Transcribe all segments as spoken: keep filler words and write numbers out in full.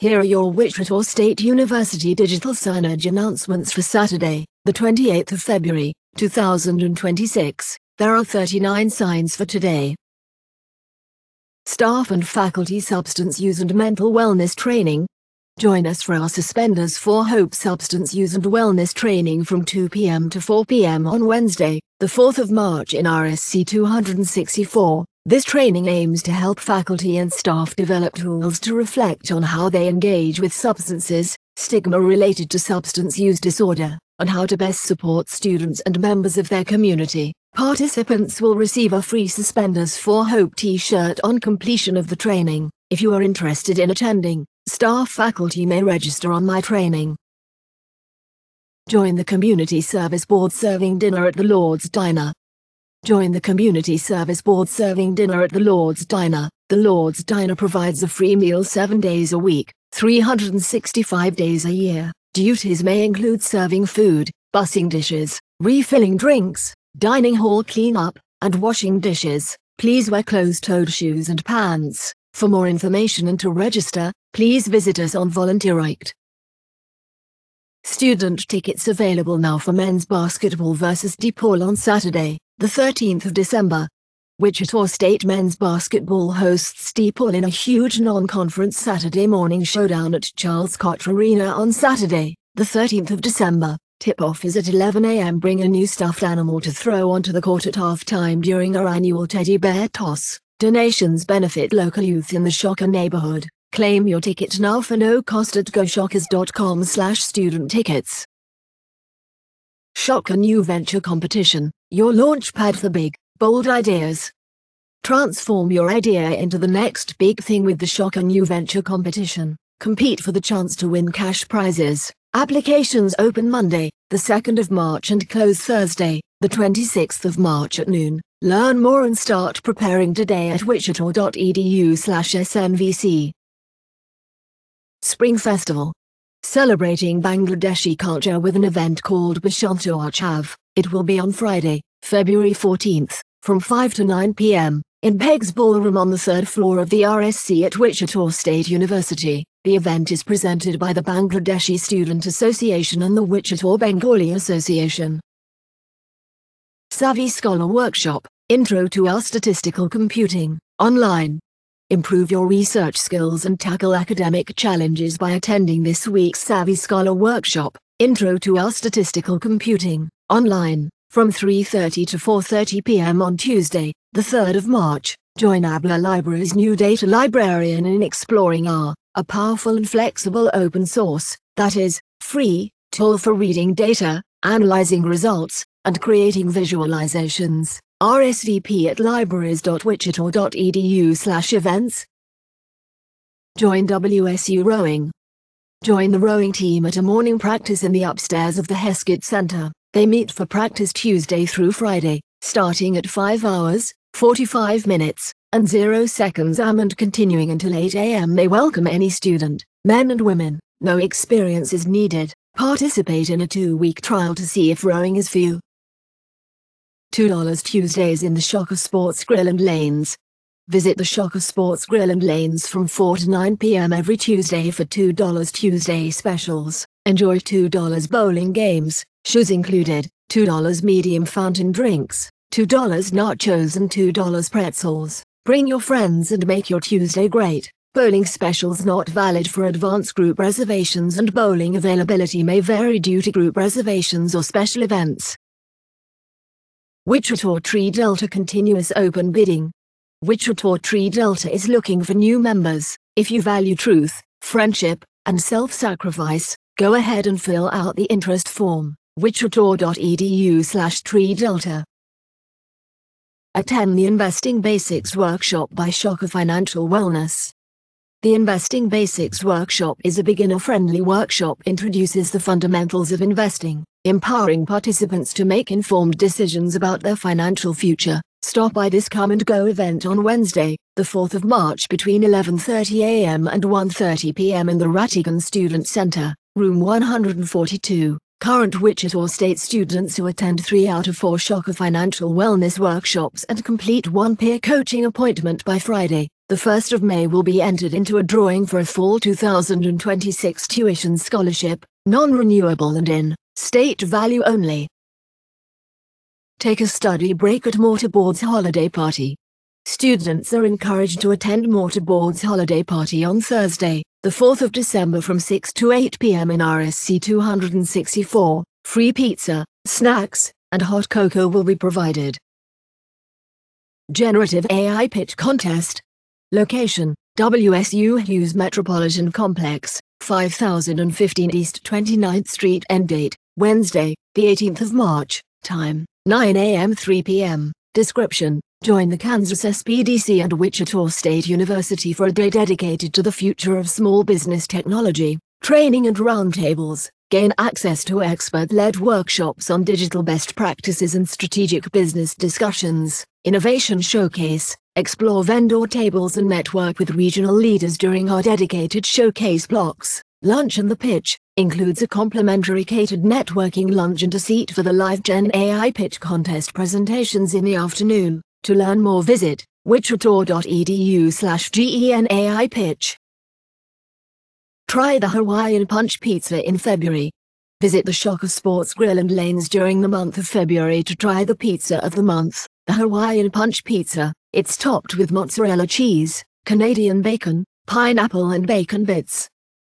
Here are your Wichita State University digital signage announcements for Saturday, the twenty-eighth of February, two thousand twenty-six. There are thirty-nine signs for today. Staff and faculty substance use and mental wellness training. Join us for our Suspenders for Hope substance use and wellness training from two p m to four p m on Wednesday, the fourth of March in R S C two sixty-four. This training aims to help faculty and staff develop tools to reflect on how they engage with substances, stigma related to substance use disorder, and how to best support students and members of their community. Participants will receive a free Suspenders for Hope t-shirt on completion of the training. If you are interested in attending, staff faculty may register on My Training. Join the Community Service Board serving dinner at the Lord's Diner. Join the Community Service Board serving dinner at the Lord's Diner. The Lord's Diner provides a free meal seven days a week, three hundred sixty-five days a year. Duties may include serving food, bussing dishes, refilling drinks, dining hall cleanup, and washing dishes. Please wear closed-toed shoes and pants. For more information and to register, please visit us on VolunteerIt. Student tickets available now for men's basketball versus DePaul on Saturday, the thirteenth of December. Wichita State men's basketball hosts DePaul in a huge non-conference Saturday morning showdown at Charles Koch Arena on Saturday, the thirteenth of December. Tip-off is at eleven a m Bring a new stuffed animal to throw onto the court at halftime during our annual teddy bear toss. Donations benefit local youth in the Shocker neighborhood. Claim your ticket now for no cost at go shockers dot com slash student tickets. Shocker New Venture Competition, your launchpad for big, bold ideas. Transform your idea into the next big thing with the Shocker New Venture Competition. Compete for the chance to win cash prizes. Applications open Monday, the second of March and close Thursday, the twenty-sixth of March at noon. Learn more and start preparing today at wichita dot e d u slash s n v c. Spring Festival. Celebrating Bangladeshi culture with an event called Bashant Utsav. It will be on Friday, February fourteenth, from five to nine p m in Peg's Ballroom on the third floor of the R S C at Wichita State University. The event is presented by the Bangladeshi Student Association and the Wichita Bengali Association. Savvy Scholar Workshop, Intro to our Statistical Computing, online. Improve your research skills and tackle academic challenges by attending this week's Savvy Scholar Workshop, Intro to our Statistical Computing, online, from three thirty to four thirty p m on Tuesday, the third of March. Join Abla Library's new data librarian in exploring R, a powerful and flexible open source, that is, free, tool for reading data, analyzing results, and creating visualizations. R S V P at libraries dot wichita dot e d u slash events. Join W S U Rowing. Join the rowing team at a morning practice in the upstairs of the Heskett Center. They meet for practice Tuesday through Friday, starting at five hours, forty-five minutes, and zero seconds a m and continuing until eight a m They welcome any student, men and women. No experience is needed. Participate in a two-week trial to see if rowing is for you. two dollars Tuesdays in the Shocker Sports Grill and Lanes. Visit the Shocker Sports Grill and Lanes from four to nine p m every Tuesday for two dollars Tuesday specials. Enjoy two dollars bowling games, shoes included, two dollars medium fountain drinks, two dollars nachos and two dollars pretzels. Bring your friends and make your Tuesday great. Bowling specials not valid for advanced group reservations and bowling availability may vary due to group reservations or special events. Wichita Tree Delta Continuous Open Bidding. Wichita Tree Delta is looking for new members. If you value truth, friendship, and self-sacrifice, go ahead and fill out the interest form. wichita dot e d u slash tree delta. Attend the Investing Basics Workshop by Shocker Financial Wellness. The Investing Basics Workshop is a beginner-friendly workshop introduces the fundamentals of investing, empowering participants to make informed decisions about their financial future. Stop by this Come and Go event on Wednesday, the fourth of March between eleven thirty a m and one thirty p m in the Rattigan Student Center, room one hundred forty-two. Current Wichita State students who attend three out of four Shocker Financial Wellness workshops and complete one peer coaching appointment by Friday, the first of May will be entered into a drawing for a fall two thousand twenty-six tuition scholarship, non-renewable and in state value only. Take a study break at Mortarboard's holiday party. Students are encouraged to attend Mortarboard's holiday party on Thursday, the fourth of December from six to eight p m in R S C two sixty-four. Free pizza, snacks, and hot cocoa will be provided. Generative A I Pitch Contest. Location: W S U Hughes Metropolitan Complex, five thousand fifteen East twenty-ninth Street. End date: Wednesday, the eighteenth of March. Time: nine a m three p m Description: join the Kansas S P D C and Wichita State University for a day dedicated to the future of small business technology, training and roundtables. Gain access to expert-led workshops on digital best practices and strategic business discussions. Innovation showcase. Explore vendor tables and network with regional leaders during our dedicated showcase blocks. Lunch and the pitch includes a complimentary catered networking lunch and a seat for the live Gen A I pitch contest presentations in the afternoon. To learn more, visit wichita dot e d u slash gen A I pitch. Try the Hawaiian Punch Pizza in February. Visit the Shocker Sports Grill and Lanes during the month of February to try the pizza of the month, the Hawaiian Punch Pizza. It's topped with mozzarella cheese, Canadian bacon, pineapple and bacon bits.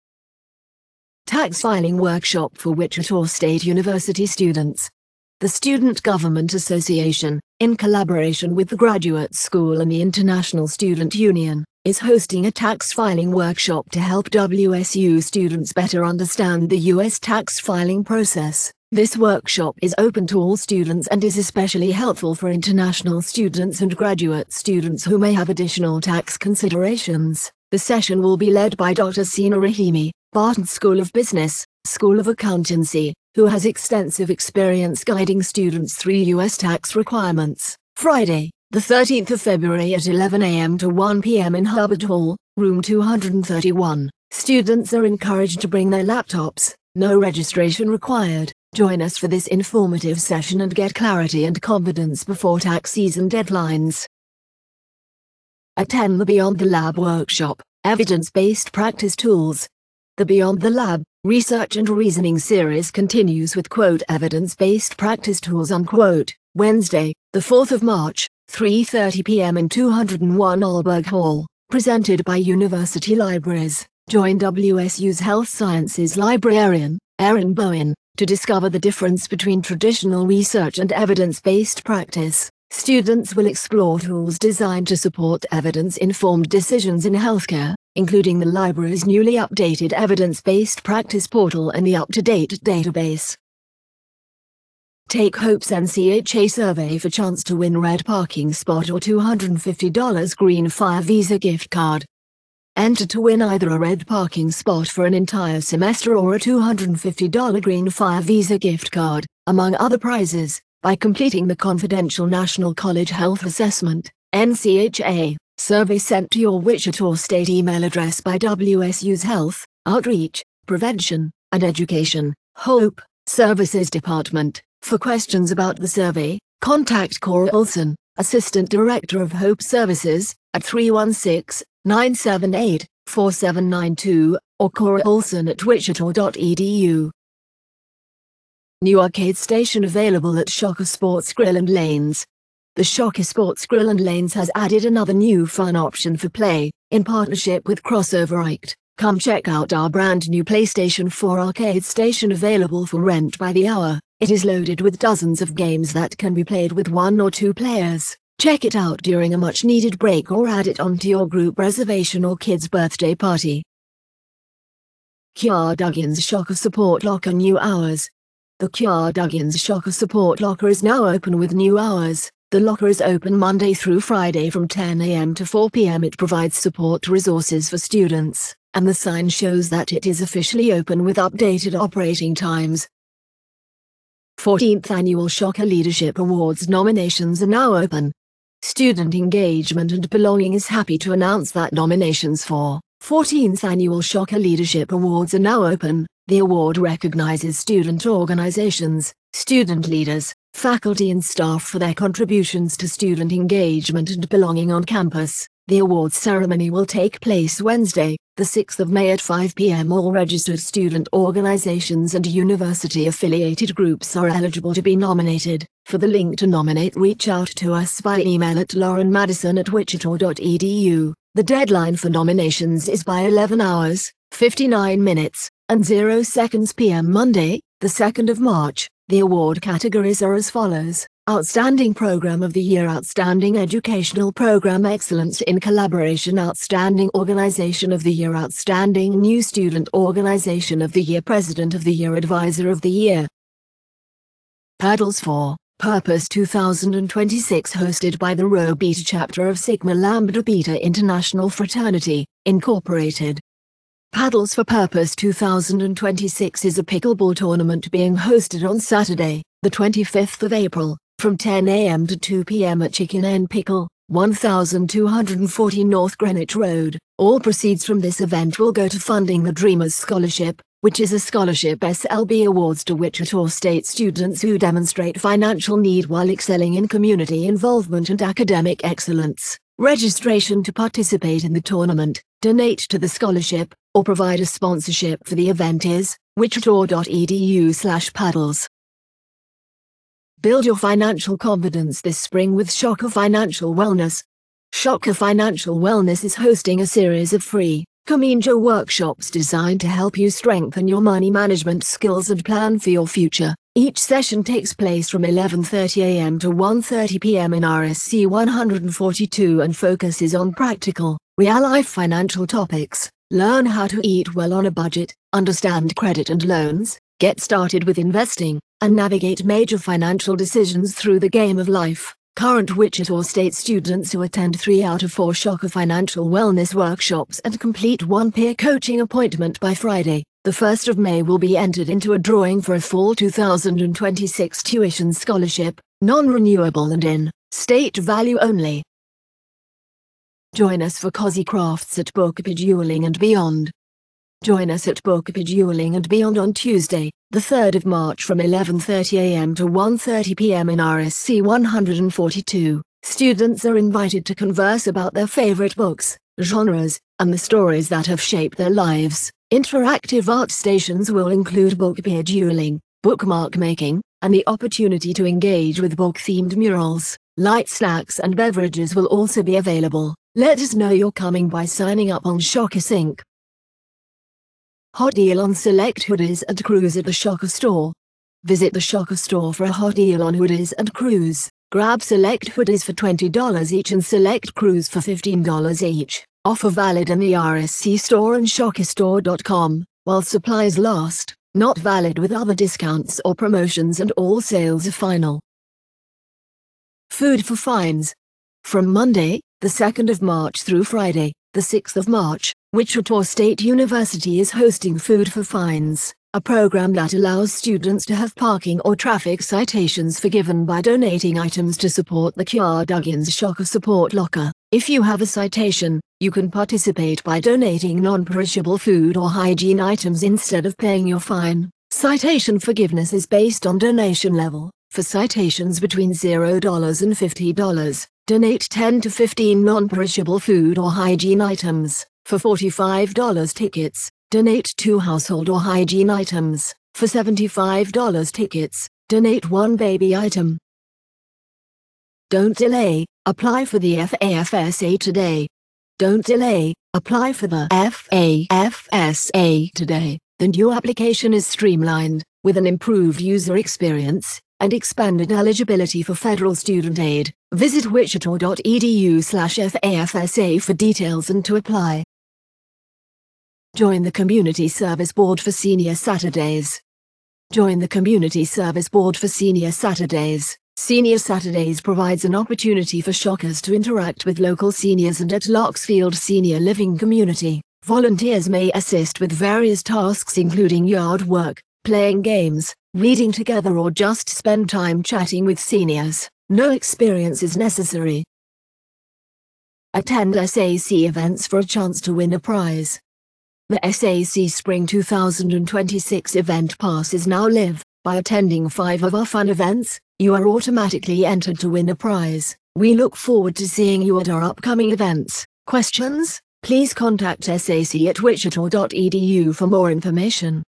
Tax Filing Workshop for Wichita State University students. The Student Government Association, in collaboration with the Graduate School and the International Student Union, is hosting a tax filing workshop to help W S U students better understand the U S tax filing process. This workshop is open to all students and is especially helpful for international students and graduate students who may have additional tax considerations. The session will be led by Doctor Sina Rahimi, Barton School of Business, School of Accountancy, who has extensive experience guiding students through U S tax requirements. Friday, the thirteenth of February at eleven a m to one p m in Hubbard Hall, room two hundred thirty-one. Students are encouraged to bring their laptops, no registration required. Join us for this informative session and get clarity and confidence before tax season deadlines. Attend the Beyond the Lab workshop, Evidence-Based Practice Tools. The Beyond the Lab, Research and Reasoning series continues with quote evidence-based practice tools unquote, Wednesday, the fourth of March, three thirty p m in two hundred one Alberg Hall, presented by University Libraries. Join W S U's Health Sciences librarian, Erin Bowen, to discover the difference between traditional research and evidence-based practice. Students will explore tools designed to support evidence-informed decisions in healthcare, including the library's newly updated evidence-based practice portal and the up-to-date database. Take Hope's N C H A survey for chance to win red parking spot or two hundred fifty dollars Green Fire Visa gift card. Enter to win either a red parking spot for an entire semester or a two hundred fifty dollars Green Fire Visa gift card, among other prizes, by completing the confidential National College Health Assessment, N C H A, survey sent to your Wichita State email address by W S U's Health, Outreach, Prevention, and Education, Hope, Services Department. For questions about the survey, contact Cora Olson, Assistant Director of Hope Services, at three one six, nine seven eight, four seven nine two, or Cora Olson at wichita dot e d u. New arcade station available at Shocker Sports Grill and Lanes. The Shocker Sports Grill and Lanes has added another new fun option for play, in partnership with Crossover Act. Come check out our brand new PlayStation four arcade station available for rent by the hour. It is loaded with dozens of games that can be played with one or two players. Check it out during a much-needed break or add it onto your group reservation or kid's birthday party. Kiara Duggins Shocker Support Locker New Hours. The Kiara Duggins Shocker Support Locker is now open with new hours. The locker is open Monday through Friday from ten a m to four p m It provides support resources for students, and the sign shows that it is officially open with updated operating times. fourteenth Annual Shocker Leadership Awards nominations are now open. Student Engagement and Belonging is happy to announce that nominations for fourteenth Annual Shocker Leadership Awards are now open. The award recognizes student organizations, student leaders, faculty and staff for their contributions to student engagement and belonging on campus. The awards ceremony will take place Wednesday, the sixth of May at five p m All registered student organizations and university-affiliated groups are eligible to be nominated. For the link to nominate, reach out to us by email at lauren madison at wichita dot e d u. The deadline for nominations is by eleven hours, fifty-nine minutes, and zero seconds p m Monday, the second of March. The award categories are as follows: Outstanding Program of the Year, Outstanding Educational Program, Excellence in Collaboration, Outstanding Organization of the Year, Outstanding New Student Organization of the Year, President of the Year, Advisor of the Year. Paddles for Purpose two thousand twenty-six, hosted by the Rho Beta chapter of Sigma Lambda Beta International Fraternity, Incorporated. Paddles for Purpose two thousand twenty-six is a pickleball tournament being hosted on Saturday, the twenty-fifth of April, from ten a m to two p m at Chicken and Pickle, one thousand two hundred forty North Greenwich Road. All proceeds from this event will go to funding the Dreamers Scholarship, which is a scholarship S L B awards to Wichita State students who demonstrate financial need while excelling in community involvement and academic excellence. Registration to participate in the tournament, donate to the scholarship, or provide a sponsorship for the event is wichita dot e d u slash paddles. Build your financial confidence this spring with Shocker Financial Wellness. Shocker Financial Wellness is hosting a series of free Kaminjo workshops designed to help you strengthen your money management skills and plan for your future. Each session takes place from eleven thirty a m to one thirty p m in R S C one forty-two and focuses on practical, real-life financial topics. Learn how to eat well on a budget, understand credit and loans, get started with investing, and navigate major financial decisions through the game of life. Current Wichita State students who attend three out of four Shocker Financial Wellness workshops and complete one peer coaching appointment by Friday, the first of May, will be entered into a drawing for a fall two thousand twenty-six tuition scholarship, non-renewable and in state value only. Join us for Cozy Crafts at Book Bejeweling and Beyond. Join us at Book Bejeweling and Beyond on Tuesday, the third of March from eleven thirty a m to one thirty p m in R S C one forty-two. Students are invited to converse about their favorite books, genres, and the stories that have shaped their lives. Interactive art stations will include book bejeweling, bookmark making, and the opportunity to engage with book-themed murals. Light snacks and beverages will also be available. Let us know you're coming by signing up on Shocker Sync. Hot deal on select hoodies and crews at the Shocker store. Visit the Shocker store for a hot deal on hoodies and crews. Grab select hoodies for twenty dollars each and select crews for fifteen dollars each. Offer valid in the R S C store and shocker store dot com, while supplies last. Not valid with other discounts or promotions, and all sales are final. Food for Fines. From Monday, the second of March through Friday, the sixth of March, Wichita State University is hosting Food for Fines, a program that allows students to have parking or traffic citations forgiven by donating items to support the Cure Duggins Shocker Support Locker. If you have a citation, you can participate by donating non-perishable food or hygiene items instead of paying your fine. Citation forgiveness is based on donation level. For citations between zero dollars and fifty dollars, donate ten to fifteen non-perishable food or hygiene items. For forty-five dollars tickets, donate two household or hygiene items. For seventy-five dollars tickets, donate one baby item. Don't delay, apply for the F A F S A today. Don't delay, apply for the F A F S A today. The new application is streamlined, with an improved user experience and expanded eligibility for federal student aid. Visit wichita dot e d u slash F A F S A for details and to apply. Join the Community Service Board for Senior Saturdays. Join the Community Service Board for Senior Saturdays. Senior Saturdays provides an opportunity for Shockers to interact with local seniors and at Locksfield Senior Living Community. Volunteers may assist with various tasks including yard work, playing games, reading together, or just spend time chatting with seniors. No experience is necessary. Attend S A C events for a chance to win a prize. The S A C Spring two thousand twenty-six event pass is now live. By attending five of our fun events, you are automatically entered to win a prize. We look forward to seeing you at our upcoming events. Questions? Please contact S A C at wichita dot e d u for more information.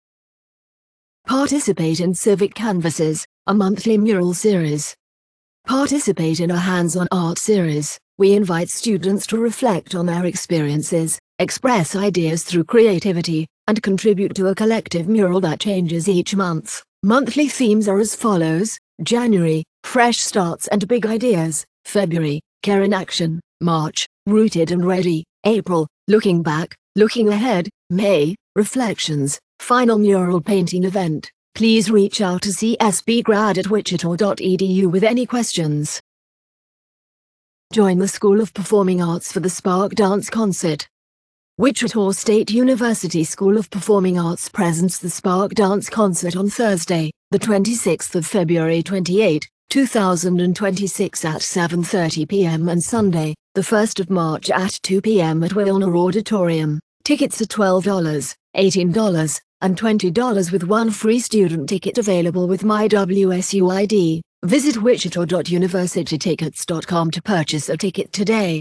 Participate in Civic Canvases, a monthly mural series. Participate in a hands-on art series. We invite students to reflect on their experiences, express ideas through creativity, and contribute to a collective mural that changes each month. Monthly themes are as follows: January, fresh starts and big ideas; February, care in action; March, rooted and ready; April, looking back, looking ahead; May, reflections, final mural painting event. Please reach out to c s b grad at wichita dot e d u with any questions. Join the School of Performing Arts for the Spark Dance Concert. Wichita State University School of Performing Arts presents the Spark Dance Concert on Thursday, the twenty-sixth of February twenty-eighth, two thousand twenty-six at seven thirty p m and Sunday, the first of March at two p m at Wilner Auditorium. Tickets are twelve dollars, eighteen dollars, and twenty dollars with one free student ticket available with My W S U I D. Visit wichita dot university tickets dot com to purchase a ticket today.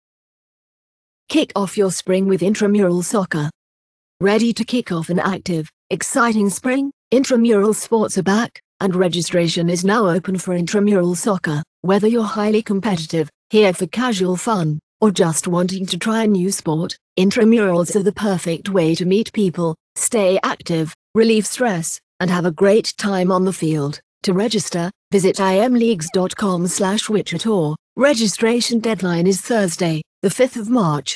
Kick off your spring with intramural soccer. Ready to kick off an active, exciting spring? Intramural sports are back, and registration is now open for intramural soccer. Whether you're highly competitive, here for casual fun, or just wanting to try a new sport, intramurals are the perfect way to meet people, stay active, relieve stress, and have a great time on the field. To register, visit i m leagues dot com slash wichita. Registration deadline is Thursday, the fifth of March.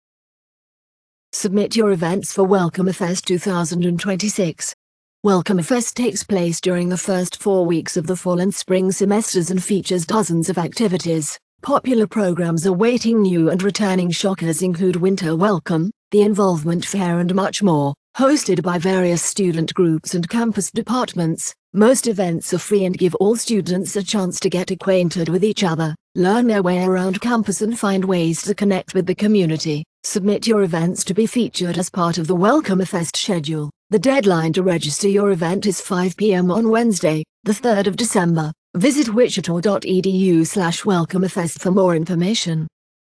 Submit your events for Welcomefest two thousand twenty-six. Welcomefest takes place during the first four weeks of the fall and spring semesters and features dozens of activities. Popular programs awaiting new and returning shockers include Winter Welcome, the Involvement Fair and much more. Hosted by various student groups and campus departments, most events are free and give all students a chance to get acquainted with each other, learn their way around campus and find ways to connect with the community. Submit your events to be featured as part of the Welcomefest schedule. The deadline to register your event is five p m on Wednesday, the third of December. Visit wichita dot e d u slash welcomefest for more information.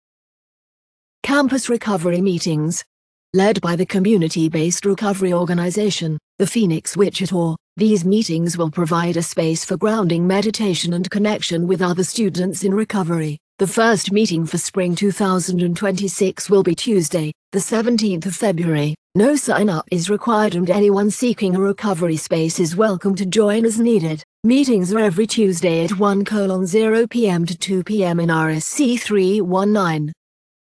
Campus Recovery Meetings. Led by the community-based recovery organization, the Phoenix Wichita, these meetings will provide a space for grounding meditation and connection with other students in recovery. The first meeting for spring two thousand twenty-six will be Tuesday, the seventeenth of February. No sign-up is required and anyone seeking a recovery space is welcome to join as needed. Meetings are every Tuesday at one p m to two p m in R S C three one nine.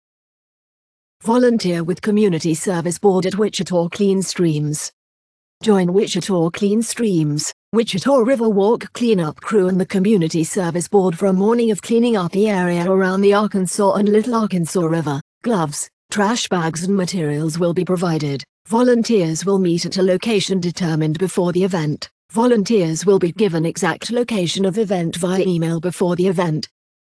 Volunteer with Community Service Board at Wichita Clean Streams. Join Wichita Clean Streams, Wichita Riverwalk Cleanup Crew and the Community Service Board for a morning of cleaning up the area around the Arkansas and Little Arkansas River. Gloves, trash bags and materials will be provided. Volunteers will meet at a location determined before the event. Volunteers will be given exact location of event via email before the event.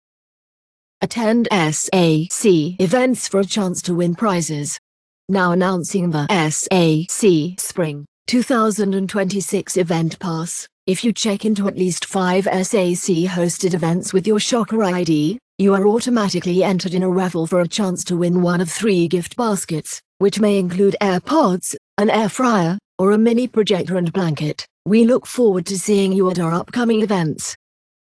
Attend S A C events for a chance to win prizes. Now announcing the S A C Spring two thousand twenty-six Event Pass. If you check into at least five S A C hosted events with your Shocker I D, you are automatically entered in a raffle for a chance to win one of three gift baskets, which may include AirPods, an air fryer, or a mini projector and blanket. We look forward to seeing you at our upcoming events.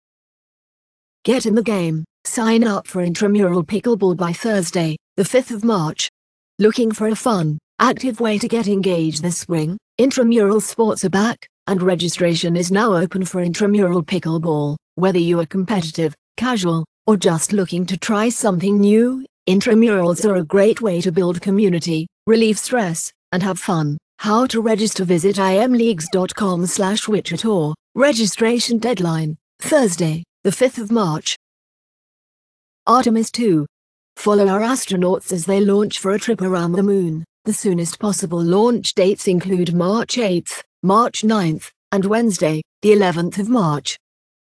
Get in the game. Sign up for Intramural Pickleball by Thursday, the fifth of March. Looking for a fun, active way to get engaged this spring? Intramural sports are back, and registration is now open for Intramural Pickleball. Whether you are competitive, casual, or just looking to try something new, intramurals are a great way to build community, relieve stress, and have fun. How to register? Visit i m leagues dot com slash wichita. Registration deadline, Thursday, the fifth of March. Artemis two. Follow our astronauts as they launch for a trip around the moon. The soonest possible launch dates include March eighth, March ninth, and Wednesday, the eleventh of March.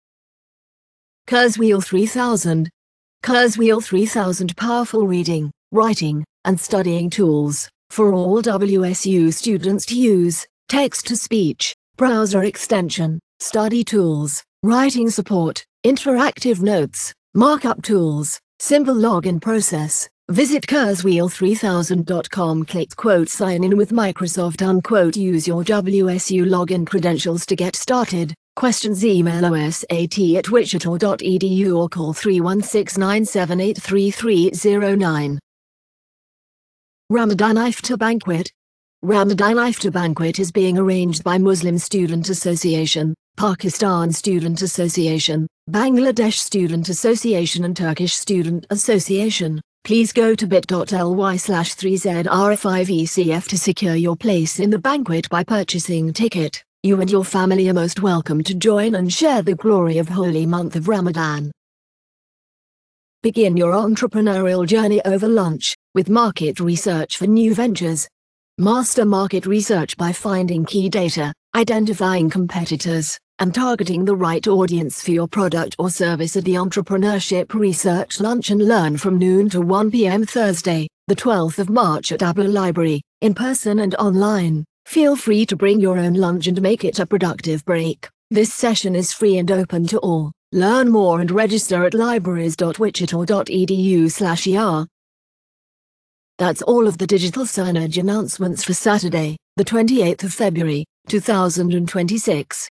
Kurzweil three thousand. Kurzweil three thousand powerful reading, writing, and studying tools for all W S U students to use. Text-to-speech, browser extension, study tools, writing support, interactive notes, markup tools, simple login process, Visit kurzweil three thousand dot com, click quote sign in with Microsoft unquote, use your W S U login credentials to get started. Questions email osat at wichita dot e d u or call three one six nine seven eight three three zero nine. Ramadan Iftar Banquet. Ramadan Iftar Banquet is being arranged by Muslim Student Association, Pakistan Student Association, Bangladesh Student Association and Turkish Student Association. Please go to bit.ly slash 3zr5ecf to secure your place in the banquet by purchasing ticket. You and your family are most welcome to join and share the glory of holy month of Ramadan. Begin your entrepreneurial journey over lunch with market research for new ventures. Master market research by finding key data, identifying competitors, and targeting the right audience for your product or service at the Entrepreneurship Research Lunch and Learn from noon to one p m Thursday, the twelfth of March at Abloh Library, in person and online. Feel free to bring your own lunch and make it a productive break. This session is free and open to all. Learn more and register at libraries dot wichita dot e d u slash e r. That's all of the digital signage announcements for Saturday, the twenty-eighth of February, two thousand twenty-six.